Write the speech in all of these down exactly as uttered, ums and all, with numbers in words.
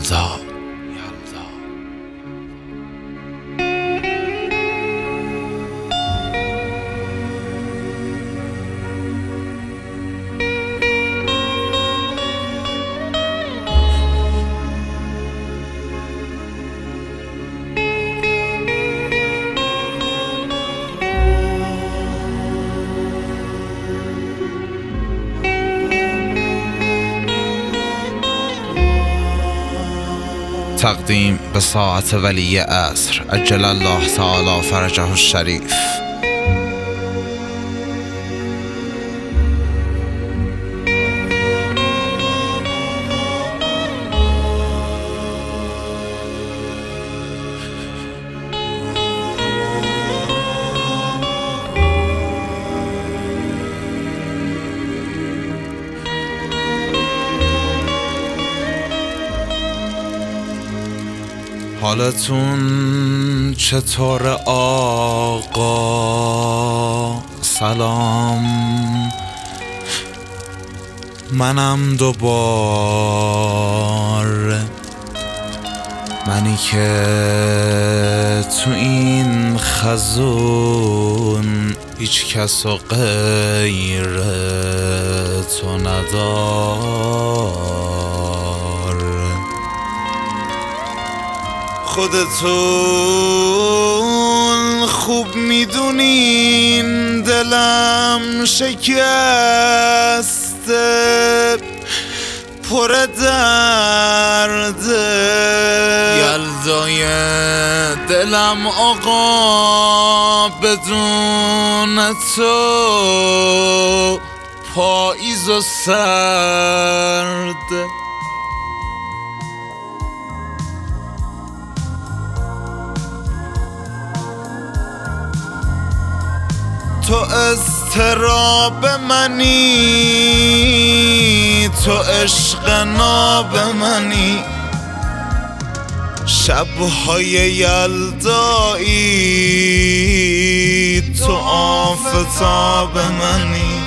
یلدا. تقدیم به ساعت ولی عصر عجل الله تعالی فرجه الشریف. حالتون چطور آقا؟ سلام، منم دوباره، منی که تو این خزون هیچ کس و غیر تو ندار. خودتون خوب میدونین دلم شکسته، پر درده، یلدای دلم آقا، بدون تو پاییز و سرده. تو اضطراب منی، تو عشق ناب منی، شبهای یلدایی تو آفتاب منی.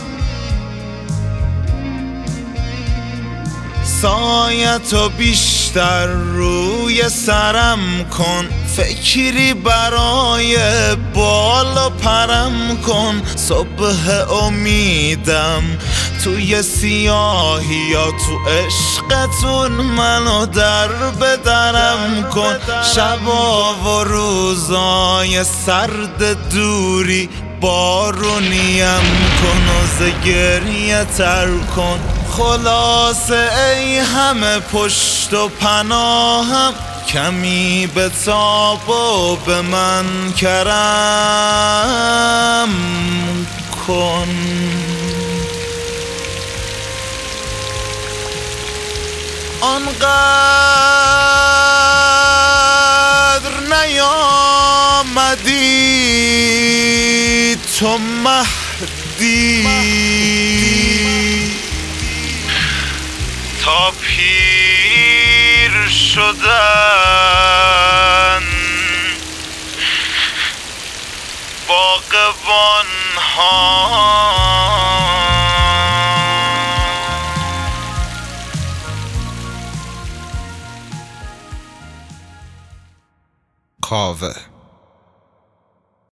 سایتو بیشتر روی سرم کن، فکری برای بالا پرم کن. صبح امیدم توی سیاهی یا تو عشقتون منو در بدرم کن. شبا و روزای سرد دوری بارونیم کن و ز گریه تر کن. خلاصه ای همه پشت و پناهم، کمی به تاب و به من کرم کن. آنقدر نیامدی تو مهدی، تا پیر شدن باغبان ها. کاوه.